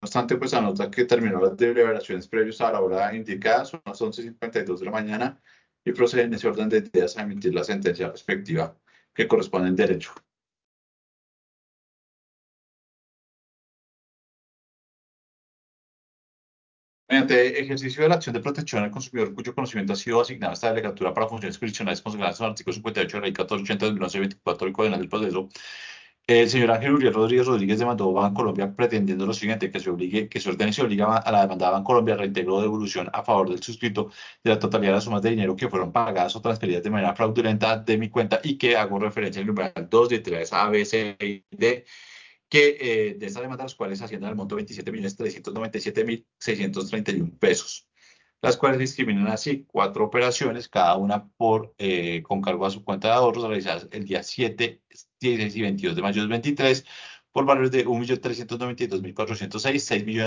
obstante, pues anota que terminó las deliberaciones previas a la hora indicada, son las 11:52 de la mañana, y procede en ese orden de ideas a emitir la sentencia respectiva que corresponde en derecho. Mediante ejercicio de la acción de protección al consumidor cuyo conocimiento ha sido asignado a esta delegatura para funciones jurisdiccionales consagradas en el artículo 58 de la Ley 1480 de 1924 y Código Penal del Proceso, el señor Ángel Uriel Rodríguez Rodríguez demandó a Bancolombia pretendiendo lo siguiente: que se ordene y se obliga a la demandada Bancolombia reintegro o devolución a favor del suscrito de la totalidad de las sumas de dinero que fueron pagadas o transferidas de manera fraudulenta de mi cuenta, y que hago referencia al numeral 2 de 3 A, B, C y D, que de esta demanda, las cuales ascienden al monto de 27.397.631 pesos, las cuales discriminan así cuatro operaciones, cada una con cargo a su cuenta de ahorros, realizadas el día 7, 16 y 22 de mayo del 23, por valores de 1.392.406,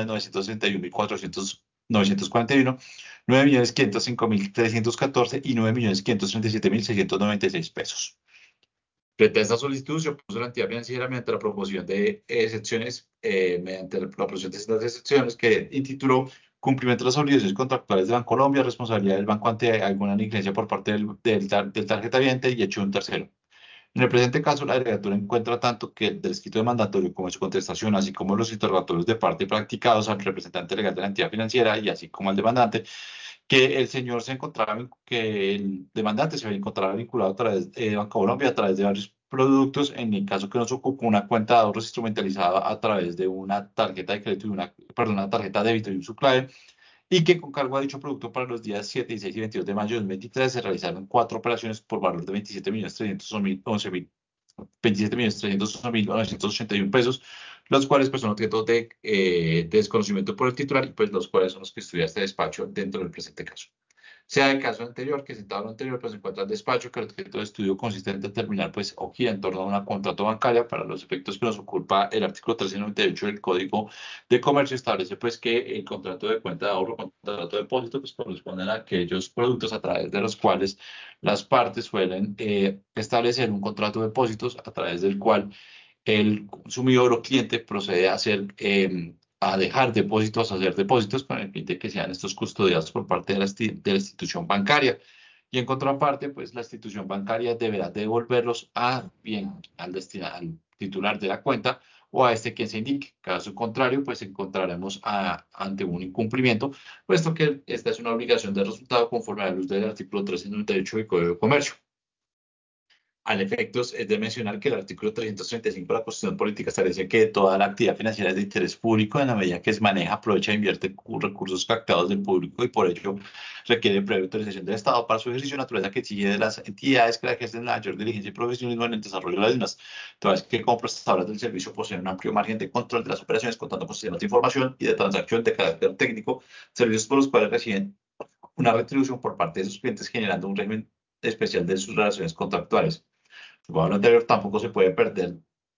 6.961.941, 9.505.314 y 9.537.696 pesos. Frente a esta solicitud, se opuso la entidad financiera mediante la proposición de excepciones, mediante la proposición de estas excepciones que intituló Cumplimiento de las obligaciones contractuales de Bancolombia, responsabilidad del banco ante alguna negligencia por parte del tarjetaviente y hecho de un tercero. En el presente caso, la delegatura encuentra tanto que el escrito de mandatorio como su contestación, así como los interrogatorios de parte practicados al representante legal de la entidad financiera y así como al demandante, que el señor se encontraba, que el demandante se encontraba vinculado a través de Bancolombia a través de varios productos, en el caso que nos ocupó una cuenta de ahorros instrumentalizada a través de una tarjeta de crédito y una tarjeta de débito y un subclave, y que con cargo a dicho producto para los días 7, 16 y 22 de mayo de 2023 se realizaron cuatro operaciones por valor de 27.311.981 pesos, los cuales pues son objeto de desconocimiento por el titular, y pues los cuales son los que estudia este despacho dentro del presente caso. Sea el caso anterior que citado lo anterior, pues se encuentra el despacho que el objeto de estudio consiste en determinar pues o gira en torno a una contrato bancaria para los efectos que nos ocupa el artículo 1398 del Código de Comercio. Establece pues que el contrato de cuenta de ahorro, contrato de depósito, pues corresponden a aquellos productos a través de los cuales las partes suelen establecer un contrato de depósitos a través del cual el consumidor o cliente procede a a dejar depósitos, a hacer depósitos con el fin de que sean estos custodiados por parte de de la institución bancaria. Y en contraparte, pues la institución bancaria deberá devolverlos bien al titular de la cuenta o a este quien se indique. Caso contrario, pues encontraremos ante un incumplimiento, puesto que esta es una obligación de resultado conforme a la luz del artículo 398 del Código de Comercio. Al efecto, es de mencionar que el artículo 335 de la Constitución Política establece que toda la actividad financiera es de interés público en la medida que se maneja, aprovecha e invierte recursos captados del público, y por ello requiere previa autorización del Estado para su ejercicio, naturaleza que exige de las entidades que la ejercen la mayor diligencia y profesionalismo en el desarrollo de las mismas, toda vez que como prestadoras del servicio poseen un amplio margen de control de las operaciones, contando con sistemas de información y de transacción de carácter técnico, servicios por los cuales reciben una retribución por parte de sus clientes, generando un régimen especial de sus relaciones contractuales. Por lo anterior, tampoco se puede perder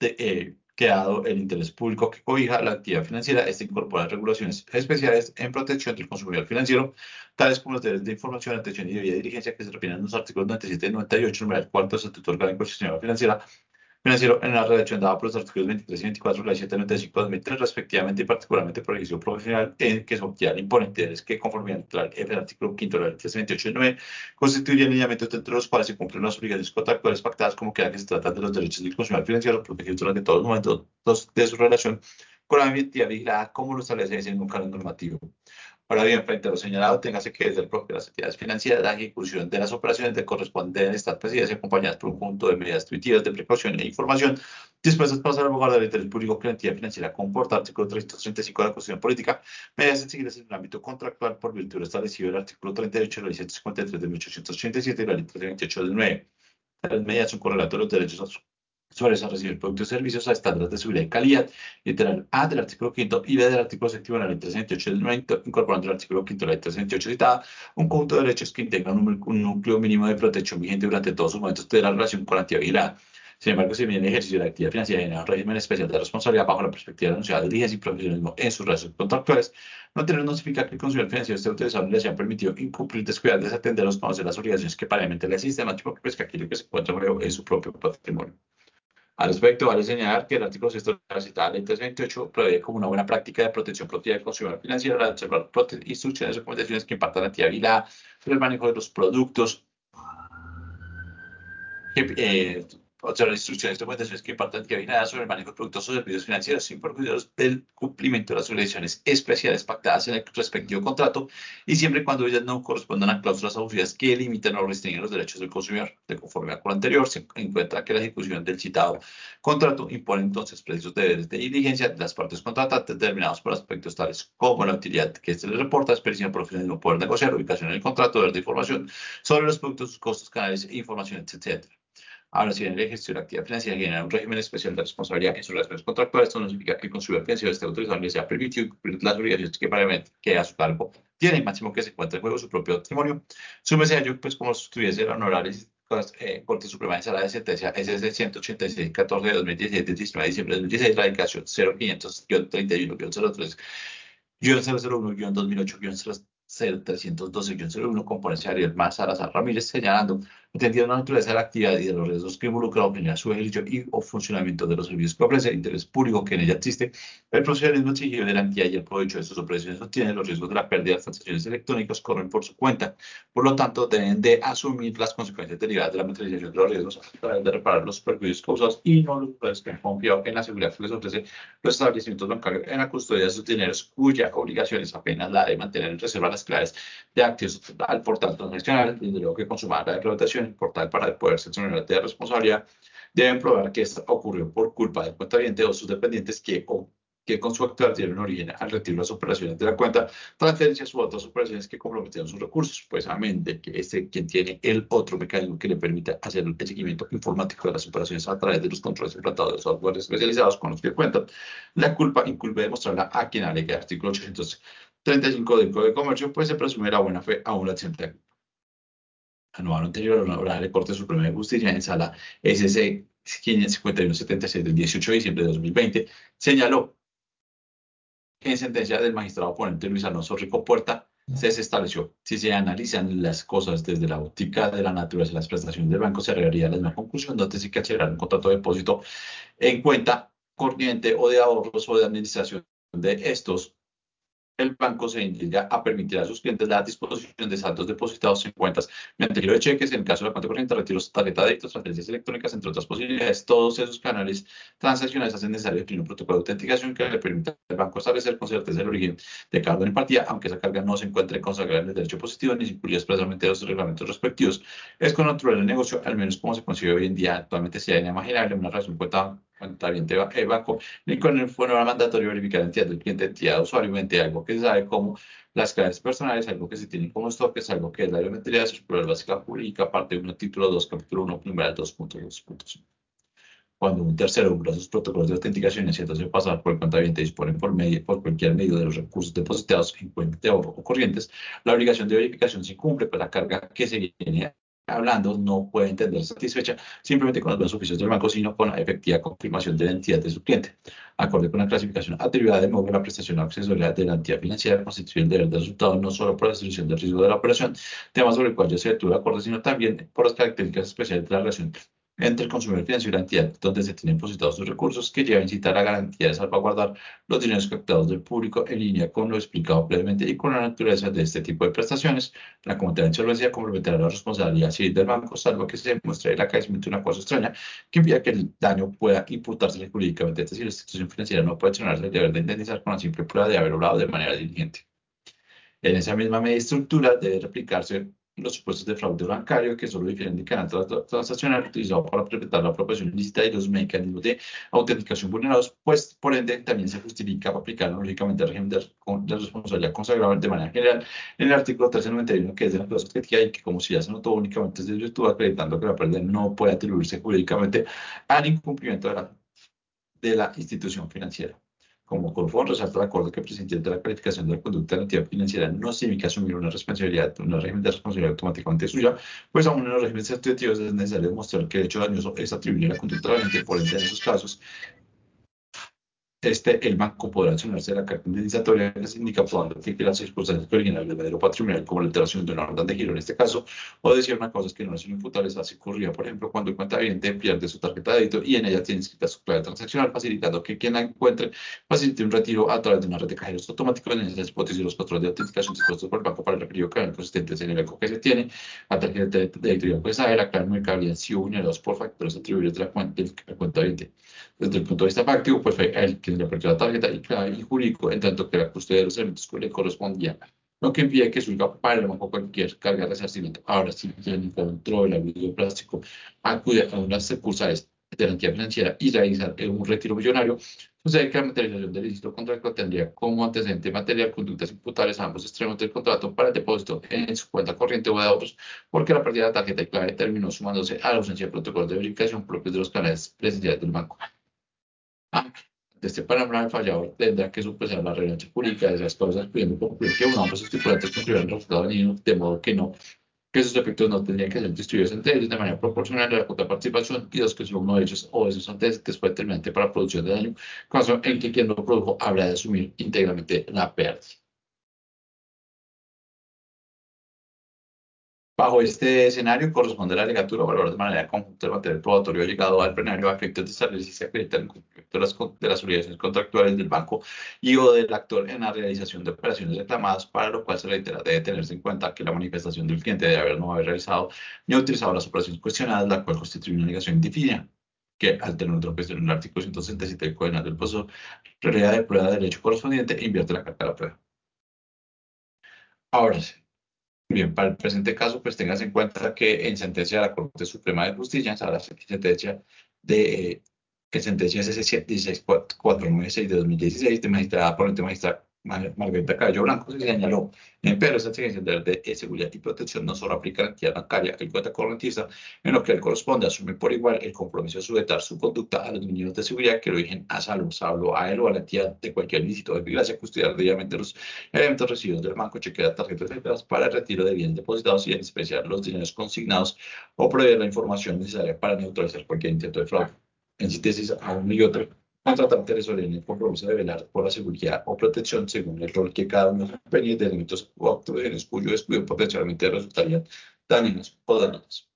quedado el interés público que cobija la actividad financiera. Este incorpora regulaciones especiales en protección del consumidor financiero, tales como los deberes de información, atención y debida diligencia, que se refieren en los artículos 97 y 98, numeral cuarto del Estatuto Orgánico del Sistema Financiero en la redacción dada por los artículos 23 y 24 de la Ley 795/2003, respectivamente, y particularmente por el ejercicio profesional, en que se obtiene imponentes que, conforme al artículo 5 de la Ley 328 del 9, constituyen lineamientos entre los cuales se cumplen las obligaciones contractuales pactadas, como queda que se trata de los derechos del consumidor financiero protegidos durante todos los momentos de su relación con la entidad vigilada, como lo establece en un canon normativo. Ahora bien, frente a lo señalado, téngase que desde el propio de las entidades financieras, la ejecución de las operaciones de corresponden estar presididas y acompañadas por un conjunto de medidas intuitivas de precaución e información dispuestas para salvaguardar el interés público que la entidad financiera comporta. Artículo 335 de la Constitución Política, medidas seguidas en el ámbito contractual por virtud de establecido el artículo 38 de la Ley 153 de 1887 y la Ley 328 del 9. Las medidas son correlatas a los derechos sobre a recibir productos y servicios a estándares de seguridad y calidad, literal A del artículo 5 y B del artículo 7 de la Ley 328 del 90, incorporando el artículo 5 de la Ley 328 citada, un conjunto de derechos que integran un núcleo mínimo de protección vigente durante todos los momentos de la relación con la entidad vigilada. Sin embargo, si bien el ejercicio de la actividad financiera genera un régimen especial de responsabilidad bajo la perspectiva de anunciada diligencia y profesionalismo en sus relaciones contractuales, no tener no significa que el consumidor financiero esté autorizado y le haya permitido incumplir, descuidar, desatender o desconocer las obligaciones que paremente le asisten, más que pues que aquello que se encuentra en su propio patrimonio. Al respecto, vale señalar que el artículo 6 de la citada ley 328 prevé como una buena práctica de protección proactiva del consumidor financiero la de observar instrucciones y recomendaciones que impartan actividad vigilada sobre el manejo de los productos observar instrucciones y recomendaciones que impartan que nada sobre el manejo de productos o servicios financieros sin perjuicio del cumplimiento de las obligaciones especiales pactadas en el respectivo contrato y siempre y cuando ellas no correspondan a cláusulas abusivas que limitan o restringen los derechos del consumidor. De conformidad con lo anterior, se encuentra que la ejecución del citado contrato impone entonces precisos deberes de diligencia de las partes contratantes determinados por aspectos tales como la utilidad que se les reporta, experiencia profesional, no poder negociar, ubicación en el contrato, deber de información sobre los productos, sus costos, canales e información, etc. Ahora, si en la gestión de la actividad financiera genera un régimen especial de responsabilidad en sus relaciones contractuales, esto no significa que el consumidor financiero esté autorizado ni sea permitido cumplir las obligaciones que previamente que a su cargo tiene, máximo que se encuentre en juego su propio patrimonio. Súmese a ello, pues, como si estuviese el honorable Corte Suprema de Sala de Sentencia SS 186-14 de 2017, de 19 de diciembre de 2016, la dedicación 0500-31-003-2008-00312-01, componencia Ariel Más Salazar Ramírez, señalando entendiendo la naturaleza de la actividad y de los riesgos que involucra obtener su ejercicio y o funcionamiento de los servicios que ofrece, el interés público que en ella existe, el profesionalismo exigible de la entidad y el provecho de sus operaciones obtienen los riesgos de la pérdida de las transacciones electrónicas corren por su cuenta. Por lo tanto, deben de asumir las consecuencias derivadas de la materialización de los riesgos a través de reparar los perjuicios causados y no los usuarios que han confiado en la seguridad que les ofrece los establecimientos bancarios en la custodia de sus dineros, cuya obligación es apenas la de mantener en reserva las claves de activos al portal transaccional, desde luego que consuma la declaración el portal para poder sancionar de responsabilidad, deben probar que esto ocurrió por culpa del cuentaviente o sus dependientes que con su actuar dieron origen al retiro de las operaciones de la cuenta, transferencias u otras operaciones que comprometieron sus recursos, pues amén de que quien tiene el otro mecanismo que le permita hacer el seguimiento informático de las operaciones a través de los controles implantados de software especializados con los que cuentan, la culpa incumbe demostrarla a quien alegue artículo 835 del Código de Comercio, pues se presume la buena fe a un accidente anual anterior a la Honorable Corte Suprema de Justicia en sala SC 551-76 del 18 de diciembre de 2020, señaló que en sentencia del magistrado ponente Luis Alonso Rico Puerta se estableció, si se analizan las cosas desde la óptica de la naturaleza de las prestaciones del banco, se llegaría a la misma conclusión, donde sí que accederá un contrato de depósito en cuenta corriente o de ahorros o de administración de estos el banco se indica a permitir a sus clientes la disposición de saldos depositados en cuentas mediante giro de cheques, en el caso de la cuenta corriente, retiros, tarjeta de débito, transferencias electrónicas, entre otras posibilidades. Todos esos canales transaccionales hacen necesario definir un protocolo de autenticación que le permita al banco establecer con certeza el origen de cada una en partida, aunque esa carga no se encuentre consagrada en el derecho positivo ni se incluya expresamente los reglamentos respectivos. Es con natural el negocio, al menos como se concibe hoy en día, actualmente sea inimaginable una relación cuenta banco ni con el fuera mandatorio verificar la entidad del cliente, entidad de usuario, mediante algo que se sabe como las claves personales, algo que se tiene como stock, es algo que es la biometría de circular básica jurídica, parte 1, título 2, capítulo 1, numeral 2.2.5. Cuando un tercero usa sus protocolos de autenticación y haciéndose pasar por el cuentaviente y dispone por cualquier medio de los recursos depositados en cuenta de ahorro o corrientes, la obligación de verificación se cumple, pues la carga que se viene hablando no puede entenderse satisfecha simplemente con los buenos oficios del banco, sino con la efectiva confirmación de la identidad de su cliente. Acorde con la clasificación atribuida de modo la prestación accesoria de la entidad financiera constituye el deber de resultado no solo por la distribución del riesgo de la operación, tema sobre el cual ya se detuvo el acuerdo, sino también por las características especiales de la relación entre el consumidor financiero y la entidad donde se tienen depositados sus recursos, que lleva a incitar a garantía de salvaguardar los dineros captados del público en línea con lo explicado previamente y con la naturaleza de este tipo de prestaciones. La Comité de Insolvencia comprometerá la responsabilidad civil del banco, salvo que se demuestre el acaecimiento de una cosa extraña que impida que el daño pueda imputarse jurídicamente. Es decir, la institución financiera no puede accionarse el deber de indemnizar con la simple prueba de haber obrado de manera diligente. En esa misma media estructura debe replicarse los supuestos de fraude bancario que solo difieren del canal transaccional utilizado para presentar la apropiación ilícita y los mecanismos de autenticación vulnerados, pues por ende también se justifica aplicar lógicamente el régimen de responsabilidad consagrado de manera general en el artículo 1391, que es de la clase objetiva y que, como si ya se notó, únicamente se desvirtúa acreditando que la pérdida no puede atribuirse jurídicamente al incumplimiento de la institución financiera. Como colofón, resalta el acuerdo que el presidente de la calificación de la conducta de la entidad financiera no significa asumir una responsabilidad, un régimen de responsabilidad automáticamente suya, pues aún en los regímenes administrativos es necesario demostrar que el hecho dañoso es atribuible a la conducta de la gente, por ende, en esos casos, el banco podrá accionarse de la carta indemnizatoria que se indica probando que las circunstancias que originan el verdadero patrimonial, como la alteración de una orden de giro en este caso, o decir una cosa es que no son imputables, así ocurría, por ejemplo, cuando el cuentaviente pierde su tarjeta de débito y en ella tiene inscrita su clave transaccional, facilitando que quien la encuentre facilite un retiro a través de una red de cajeros automáticos. En esas hipótesis, los patrones de autenticación dispuestos por el banco para el referido canal consistentes en el eco que se tiene a tarjeta de débito, pues saber la clave numérica habrían sido vulnerados por factores atribuibles de la cuenta del cuentaviente. Desde el punto de vista práctico, pues fue él quien le perdió la tarjeta y clave y jurídico, en tanto que la custodia de los elementos que le correspondía, lo que impide que Zulca pague el banco cualquier carga de resarcimiento. Ahora, si quien encontró el abuso de plástico acude a unas sucursales de la entidad financiera y realizar un retiro millonario, sucede que la materialización del ilícito contractual tendría como antecedente material conductas imputables a ambos extremos del contrato para el depósito en su cuenta corriente o de otros, porque la pérdida de la tarjeta y clave terminó sumándose a la ausencia de protocolos de verificación propios de los canales presenciales del banco. De este panorama, el fallador tendrá que superar la relevancia jurídica de esas causas, pudiendo concluir que uno o ambos estipulantes concluyeron el resultado dañino, de modo que no, que sus efectos no tendrían que ser distribuidos entre ellos de manera proporcional a la cuota de participación, y dos, que solo uno de ellos o de sus antecedentes fue determinante para la producción de daño, caso en que quien lo produjo habrá de asumir íntegramente la pérdida. Bajo este escenario, corresponde a la alegatura valorar de manera conjunta el material probatorio llegado al plenario a efectos de establecer si se acredita el cumplimiento de las obligaciones contractuales del banco y o del actor en la realización de operaciones reclamadas, para lo cual se reitera debe tenerse en cuenta que la manifestación del cliente de no haber realizado ni utilizado las operaciones cuestionadas, la cual constituye una negación indefina, que al tener otra cuestión en el artículo 167 del Código Penal del Proceso, realidad de prueba de derecho correspondiente e invierte la carga de la prueba. Ahora sí. Bien, para el presente caso, pues tengas en cuenta que en sentencia de la Corte Suprema de Justicia, en la sentencia de que sentencia es ese 16496 de 2016, de magistrada ponente magistrada Margarita Cabello Blanco, se señaló, pero esa exigencia de seguridad y protección no solo aplica a la entidad bancaria, el cuenta correntista, en lo que él corresponde, asume por igual el compromiso de sujetar su conducta a los mínimos de seguridad que lo origen a salvo a él o a la entidad de cualquier ilícito de vigilancia, custodiar debidamente los elementos recibidos del banco, chequear tarjetas etcétera, para el retiro de bienes depositados y en especial los dineros consignados, o proveer la información necesaria para neutralizar cualquier intento de fraude. En síntesis, a uno y otro, contratante les ordena el compromiso de velar por la seguridad o protección según el rol que cada uno desempeñe de elementos o actuaciones cuyo descuido potencialmente resultarían dañinos o dañinos.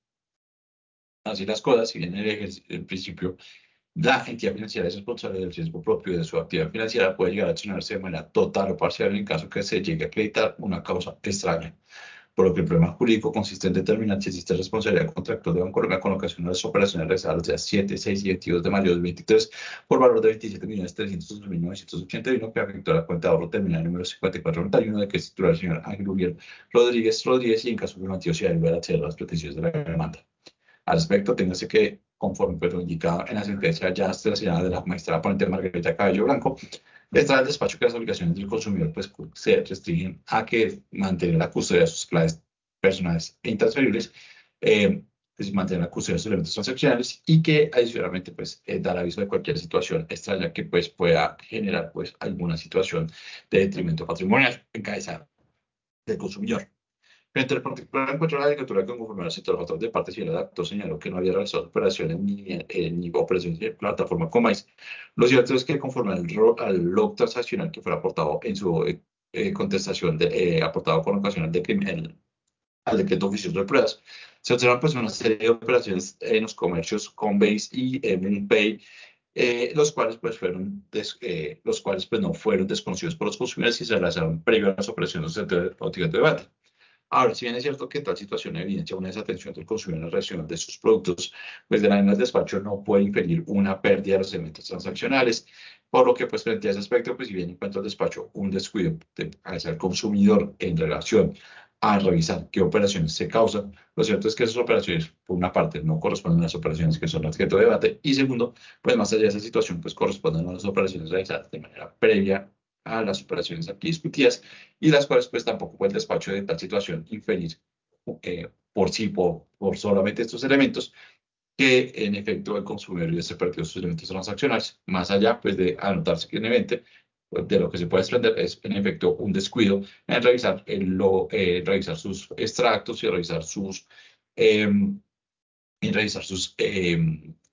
Así las cosas, si bien en principio la entidad financiera es responsable del riesgo propio de su actividad financiera, puede llegar a accionarse de manera total o parcial en caso que se llegue a acreditar una causa extraña, por lo que el problema jurídico consiste en determinar si existe responsabilidad contractual de Bancolombia con ocasión de las operaciones realizadas los días 7, 6 y 22 de mayo de 2023 por valor de 27.302.981, que afectó a la cuenta de ahorro terminal número 5491 de que es titular el señor Ángel Uriel Rodríguez, y en caso afirmativo se debe acceder a las pretensiones de la demanda. Al respecto, téngase que, conforme pues, lo indicado en la sentencia ya seleccionada de la magistrada ponente Margarita Cabello Blanco, está el despacho que las obligaciones del consumidor pues, se restringen a que mantener la custodia de sus claves personales e intransferibles, pues, mantener la custodia de sus elementos transaccionales y que adicionalmente pues, dar aviso de cualquier situación extraña que pues, pueda generar pues, alguna situación de detrimento patrimonial en cabeza del consumidor. Frente al particular encuentro la legislatura que conforme al sector factor de partes y el actor señaló que no había realizado operaciones ni operaciones de plataforma Comais. Lo cierto es que conforme al log transaccional que fue aportado en su contestación aportado con ocasión al decreto oficioso de pruebas, se observan pues una serie de operaciones en los comercios Coinbase y MoonPay, los cuales pues no fueron desconocidos por los consumidores y se realizaron previo a las operaciones de objeto de debate. Ahora, si bien es cierto que tal situación evidencia una desatención del consumidor en la reacción de sus productos, pues de la misma el despacho no puede inferir una pérdida de los elementos transaccionales, por lo que pues frente a ese aspecto, pues si bien encuentra el despacho un descuido hacia el consumidor en relación a revisar qué operaciones se causan, lo cierto es que esas operaciones, por una parte, no corresponden a las operaciones que son objeto de debate, y segundo, pues más allá de esa situación, pues corresponden a las operaciones realizadas de manera previa a las operaciones aquí discutidas, y las cuales pues tampoco puede el despacho de tal situación inferir por sí, por solamente estos elementos, que en efecto el consumidor ya se perdió sus elementos transaccionales, más allá pues de anotarse que en evento, pues, de lo que se puede desprender es en efecto un descuido en revisar, revisar sus extractos y revisar sus, en revisar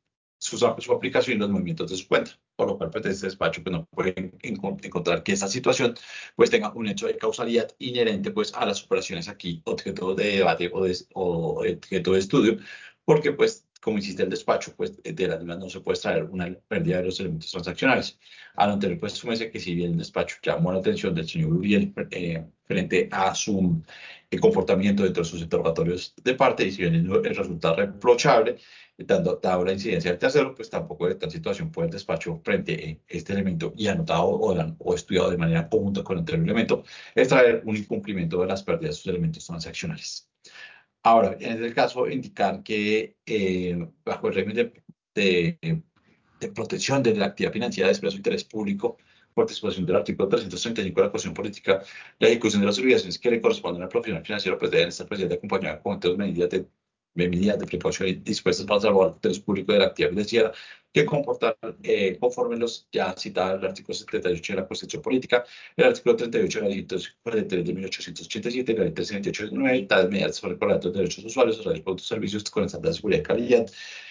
su aplicación y los movimientos de su cuenta, por lo cual pues este despacho pues, no puede encontrar que esta situación pues tenga un hecho de causalidad inherente pues a las operaciones aquí objeto de debate o objeto de estudio, porque pues como insiste el despacho, pues de las mismas no se puede extraer una pérdida de los elementos transaccionales. A lo anterior, pues súmese que si bien el despacho llamó la atención del señor Uriel frente a su comportamiento dentro de sus interrogatorios de parte, y si bien el resulta reprochable, dado la incidencia del tercero, pues tampoco de tal situación puede el despacho frente a este elemento y anotado o estudiado de manera conjunta con el anterior elemento, extraer un incumplimiento de las pérdidas de sus elementos transaccionales. Ahora, en el caso, indicar que bajo el régimen de, de protección de la actividad financiera de expreso interés público, por disposición del artículo 335 de la Constitución Política, la ejecución de las obligaciones que le corresponden al profesional financiero pues deben estar presentes acompañadas con otras medidas de precaución dispuestas para salvar el interés público de la actividad financiera que comportan, conforme los ya citados el artículo 78 de la Constitución Política, el artículo 38 de la Ley 243 de 1887 y la Ley 378 de 9, tales medidas sobre el reglamento de derechos usuarios, horarios, productos, servicios con estándar de seguridad y calidad,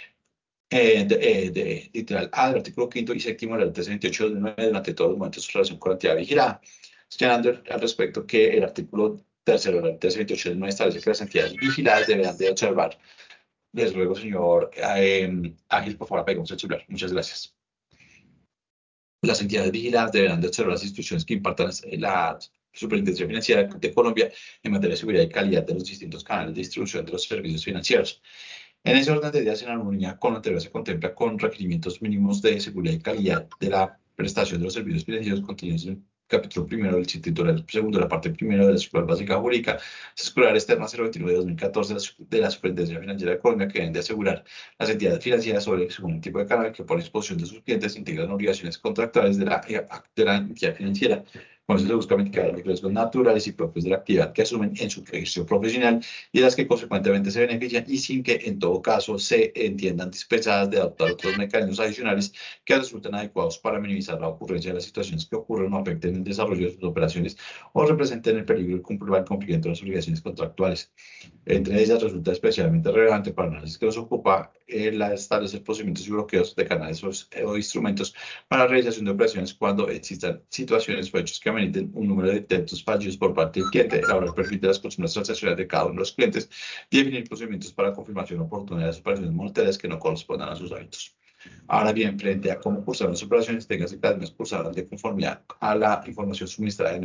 literal A del artículo quinto y séptimo de la Ley 328 de 9 durante todos los momentos de su relación con la entidad vigilada, señalando al respecto que el artículo tercero de la Ley 328 de 9 establece que las entidades vigiladas deberán de observar. Les ruego, señor Ágil, por favor, apagamos el celular. Muchas gracias. Las entidades vigiladas deberán de observar las instrucciones que impartan la Superintendencia Financiera de Colombia en materia de seguridad y calidad de los distintos canales de distribución de los servicios financieros. En ese orden de ideas, en armonía con lo anterior, se contempla con requerimientos mínimos de seguridad y calidad de la prestación de los servicios financieros contenidos en el capítulo primero del titular segundo de la parte primera de la Escuela Básica Jurídica, Circular Externa 029 de 2014 de la Superintendencia Financiera de Colombia, que deben de asegurar las entidades financieras sobre según el tipo de canal que por disposición de sus clientes integran obligaciones contractuales de la entidad financiera. Con eso se busca mitigar los riesgos naturales y propios de la actividad que asumen en su ejercicio profesional y de las que consecuentemente se benefician y sin que en todo caso se entiendan dispensadas de adoptar otros mecanismos adicionales que resulten adecuados para minimizar la ocurrencia de las situaciones que ocurren o afecten el desarrollo de sus operaciones o representen el peligro del cumplimiento de las obligaciones contractuales. Entre ellas resulta especialmente relevante para el análisis que nos ocupa establecer procedimientos y bloqueos de canales o instrumentos para la realización de operaciones cuando existan situaciones o hechos que ameriten un número de intentos fallidos por parte del cliente, elaborar el perfil de las costumbres transaccionales de cada uno de los clientes y definir procedimientos para confirmación oportuna de las operaciones monetarias que no correspondan a sus hábitos. Ahora bien, frente a cómo cursar las operaciones, téngase que las mismas cursarán de conformidad a la información suministrada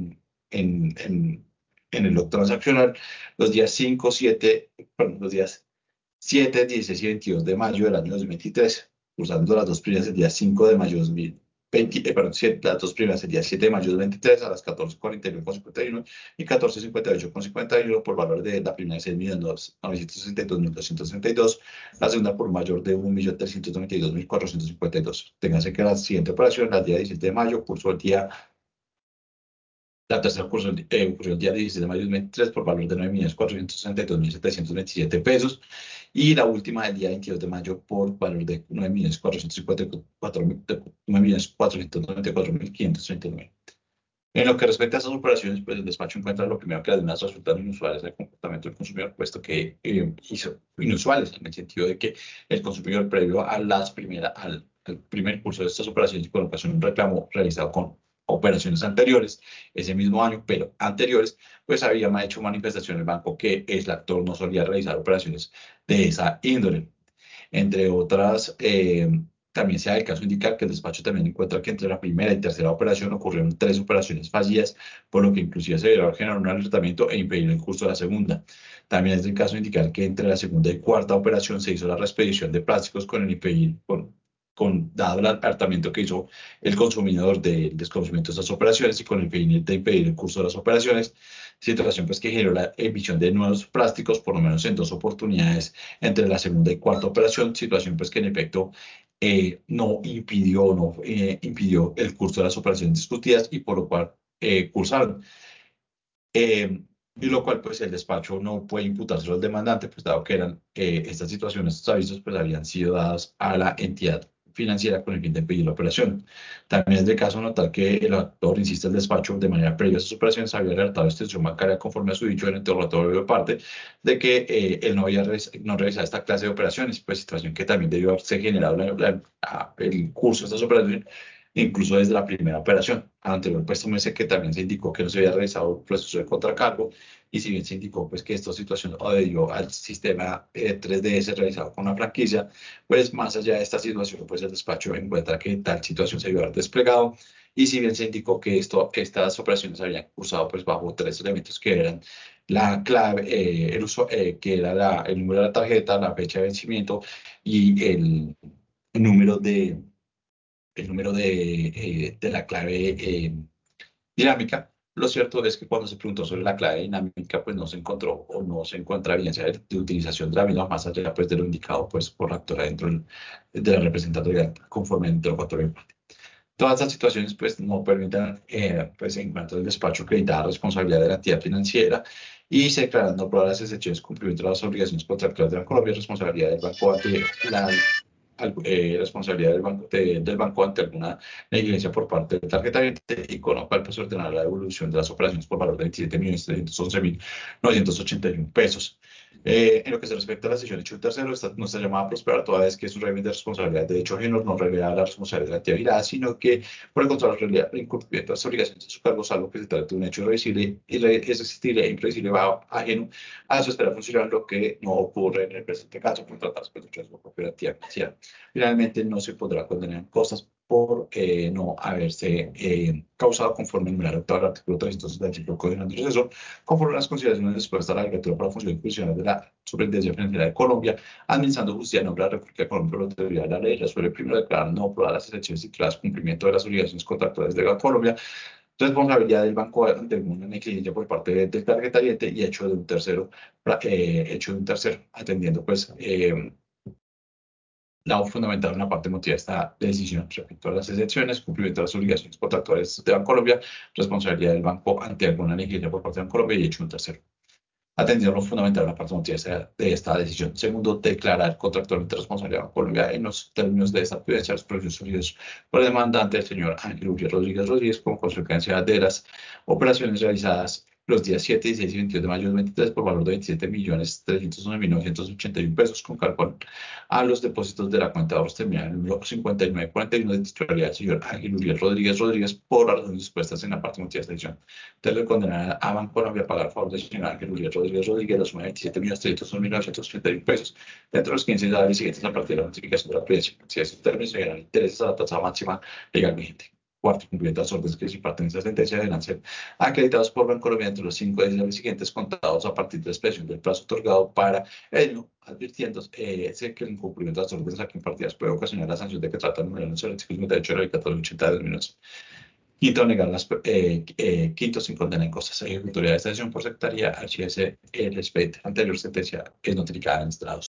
en el log transaccional los días 5, 7, perdón, los días 7, 16 y 22 de mayo del año 2023, usando las dos primeras el día 5 de mayo de 2020, perdón, las dos primeras el día 7 de mayo de 2023 a las 14:49,51 y 14:58,51 por valor de la primera de 6.962.262, la segunda por mayor de 1.392.452. Téngase que la siguiente operación, la día 17 de mayo, cursó el día la tercera ocurrió el día 16 de mayo de 2023 por valor de 9.462.727 pesos. Y la última del día 22 de mayo por valor de 9.494.539. En lo que respecta a estas operaciones, pues el despacho encuentra lo primero que además resultan inusuales del comportamiento del consumidor, puesto que hizo inusuales en el sentido de que el consumidor previo a al primer curso de estas operaciones con ocasión de un reclamo realizado con operaciones anteriores, ese mismo año, pero anteriores, pues había hecho manifestación el banco que el actor no solía realizar operaciones de esa índole. Entre otras, también se da el caso indicar que el despacho también encuentra que entre la primera y tercera operación ocurrieron 3 operaciones fallidas, por lo que inclusive se debió generar un alertamiento e impedir el curso de la segunda. También es el caso indicar que entre la segunda y cuarta operación se hizo la expedición de plásticos con el impedir, dado el alertamiento que hizo el consumidor del desconocimiento de estas operaciones y con el fin de impedir el curso de las operaciones, situación pues que generó la emisión de nuevos plásticos por lo menos en 2 oportunidades entre la segunda y cuarta operación, situación pues que en efecto no impidió el curso de las operaciones discutidas y por lo cual cursaron. Y lo cual pues el despacho no puede imputárselo al demandante, pues dado que eran estas situaciones, estos avisos pues habían sido dados a la entidad financiera con el fin de impedir la operación. También es de caso notar que el actor insiste el despacho de manera previa a sus operaciones había alertado a institución bancaria conforme a su dicho en el interrogatorio de parte de que él no había no realizado esta clase de operaciones, pues situación que también debió haberse generado el curso de estas operaciones, incluso desde la primera operación. Anterior, pues me dice que también se indicó que no se había realizado el proceso de contracargo y si bien se indicó pues que esta situación debió al sistema 3DS realizado con la franquicia, pues más allá de esta situación, pues el despacho encuentra que tal situación se debió haber desplegado y si bien se indicó que estas operaciones habían cursado pues bajo tres elementos que eran la clave, que era el número de la tarjeta, la fecha de vencimiento y el número de, de la clave dinámica. Lo cierto es que cuando se preguntó sobre la clave dinámica, pues no se encontró o no se encuentra evidencia de utilización de la misma más allá pues, de lo indicado pues, por la actora dentro de la representatividad conforme al interrogatorio. Todas estas situaciones pues, no permiten, pues, en cuanto al despacho, acreditar responsabilidad de la entidad financiera y se declaran no probadas las excepciones cumplimiento de las obligaciones contractuales de la Colombia, responsabilidad del banco ante responsabilidad del banco ante alguna negligencia por parte del tarjetamiento y con lo cual pues ordenar la devolución de las operaciones por valor de 27.311.981 pesos. En lo que se respecta a la sesión hecho un tercero, esta no está llamada a prosperar toda vez que es un régimen de responsabilidad de hecho ajeno, no revela la responsabilidad de la actividad, sino que por el contrario revela el incumplimiento de las obligaciones de su cargo, salvo que se trate de un hecho irreversible, irresistible e imprevisible ajeno a su esfera funcional, lo que no ocurre en el presente caso por tratarse de su propia actividad financiera. Finalmente, no se podrá condenar en cosas por no haberse causado conforme al numeral octavo del artículo 375 del Código de Proceso, conforme a las consideraciones dispuestas a la legislatura para funciones funcionales de la Superintendencia Financiera de Colombia, administrando justicia en nombre de la República de Colombia por la autoridad de la ley, resuelve primero declarar no aprobadas las excepciones tituladas cumplimiento de las obligaciones contractuales de la Colombia, responsabilidad del banco ante una negligencia por parte del tarjetariente y hecho de un tercero, atendiendo pues la fundamental, una parte motiva esta decisión respecto a las excepciones, cumplimiento de las obligaciones contractuales de Bancolombia, responsabilidad del banco ante alguna negligencia por parte de Bancolombia y hecho un tercero. Atendiendo lo fundamental, una parte motiva de esta decisión. Segundo, declarar contractualmente responsabilidad de Bancolombia en los términos de esta prudencia, los procesos sufridos por el demandante, el señor Ángel Uriel Rodríguez Rodríguez, como consecuencia de las operaciones realizadas los días 7, 16 y 22 de mayo del 23 por valor de 27.301.981 pesos con cargo a los depósitos de la cuenta de ahorros terminal en el número 5941 de titularidad del señor Ángel Uriel Rodríguez Rodríguez por las razones dispuestas en la parte motiva de esta decisión. Entonces, condenar a Bancolombia a pagar a favor del señor Ángel Uriel Rodríguez Rodríguez la suma de 27.301.981 pesos dentro de los 15 días siguientes a partir de la notificación de la providencia. Si estos términos llegan a intereses a la tasa máxima legal vigente. Cuarto, cumplimiento de las órdenes que se imparten en esta sentencia deberán ser acreditados por Bancolombia entre los 5 días siguientes contados a partir de la expresión del plazo otorgado para ello, advirtiendo que el incumplimiento de las órdenes aquí impartidas puede ocasionar la sanción de que trata el número 11 del artículo 58 de la ley 1480 de 2011. Quinto, negar quinto, sin condena en costas. La ejecutoria de esta decisión por sectaría archive el expediente anterior sentencia es notificada en estrados.